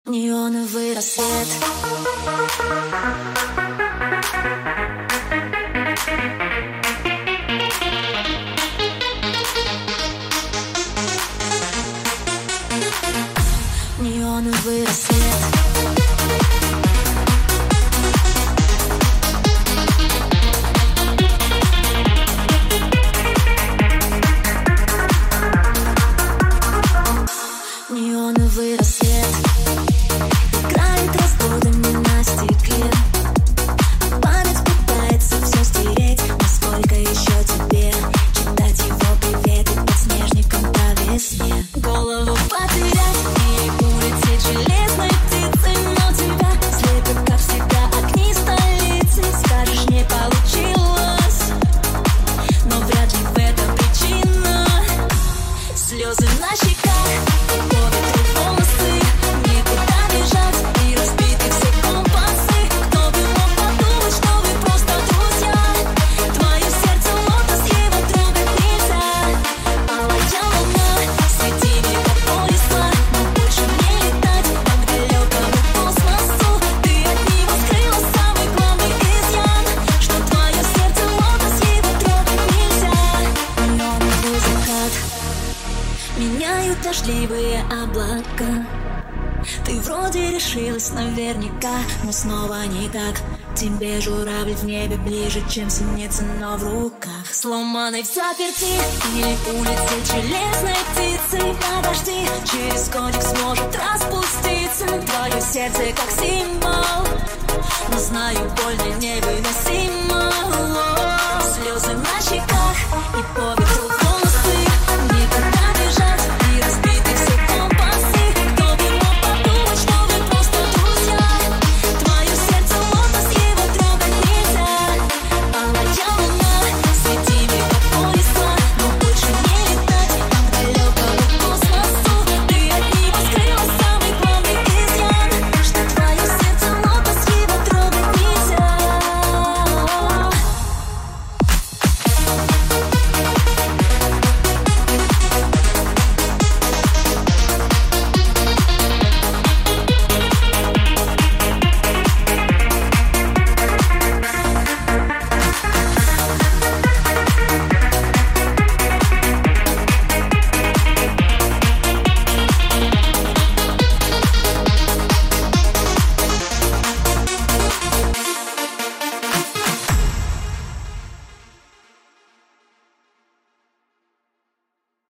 Неоновый рассвет. Неоновый рассвет. Неоновый рассвет играет разводами на стекле. Память пытается все стереть. Насколько еще тебе читать его приветы под снежником по весне? Голову потерять и улететь железной птицей. Но тебя слепят, как всегда, огни столицы. Скажешь, не получилось, но вряд ли в этом причина. Слезы на щеках, меняют дождливые облака. Ты вроде решилась наверняка, но снова никак. Тебе журавль в небе ближе, чем синица, но в руках. Сломанной в заперти или улететь железной птицей. Подожди, через годик сможет распуститься твое сердце как символ, но знаю, больно невыносимо. Слезы на щеках и по ветру